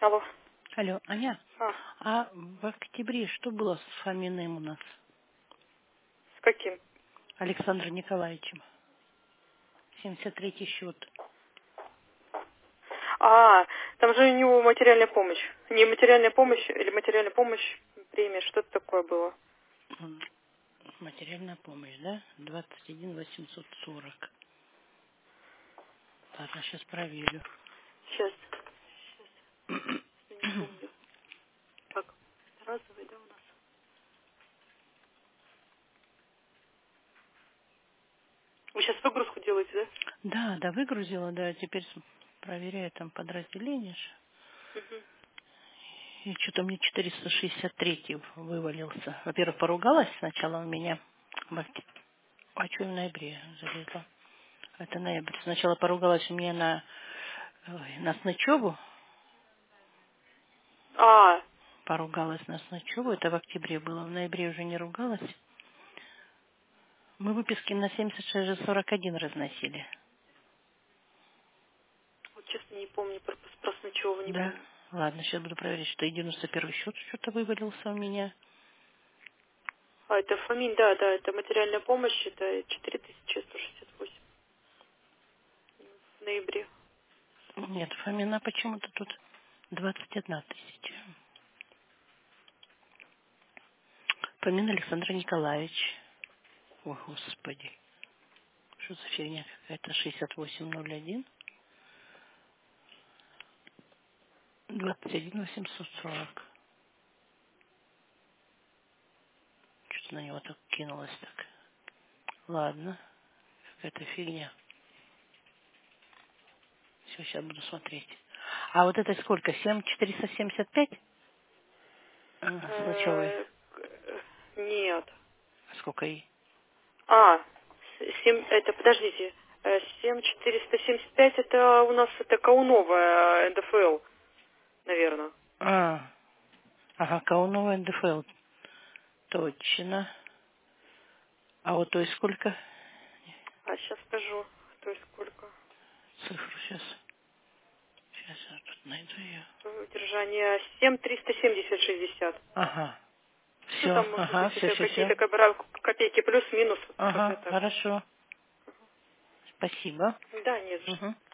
Алло. Алло, Аня, А, а в октябре что было с Фоминым у нас? с каким? Александром Николаевичем. 73-й счет. А, там же у него материальная помощь. Не материальная помощь или материальная помощь, премия, что-то такое было. Материальная помощь, да? 21 840. Ладно, сейчас проверю. Сейчас, я не помню. Как? Разовый, да, у нас? Вы сейчас выгрузку делаете, да? Да, да, выгрузила, да, теперь проверяю там подразделение. Угу. И что-то мне 463 вывалился. Во-первых, поругалась сначала у меня. А что в ноябре залезла? Это ноябрь. Сначала поругалась у меня на Снычеву. А, Поругалась на Снычеву. Это в октябре было. В ноябре уже не ругалась. Мы выписки на 76,41 разносили. вот честно не помню, про Снычева не Да. помню. Ладно, сейчас буду проверять, что и 91 счет что-то вывалился у меня. А, это Фомин, да, да, это материальная помощь, это 4168 в ноябре. Нет, Фомина почему-то тут 21 тысяча. Фомин Александр Николаевич. О, Господи. Что за фигня какая-то? 6801. 21 840. Что-то на него так кинулось так. Ладно. Какая-то фигня. Все, сейчас буду смотреть. А вот это сколько? 7475? Снычевой. Нет. А сколько ей? А, 7, это, подождите, 7475 это у нас это Каунова НДФЛ, наверное. Ага, Каунова НДФЛ. Точно. А вот то есть сколько? А сейчас скажу, то есть сколько. Цифру сейчас. Сейчас я тут найду ее. Удержание 7370-60. Ага. Ну, Все, там, может ага, быть, все, еще все, все. какие-то копейки плюс-минус, вот как-то Ага, так. хорошо. Спасибо. Да, нет. Угу.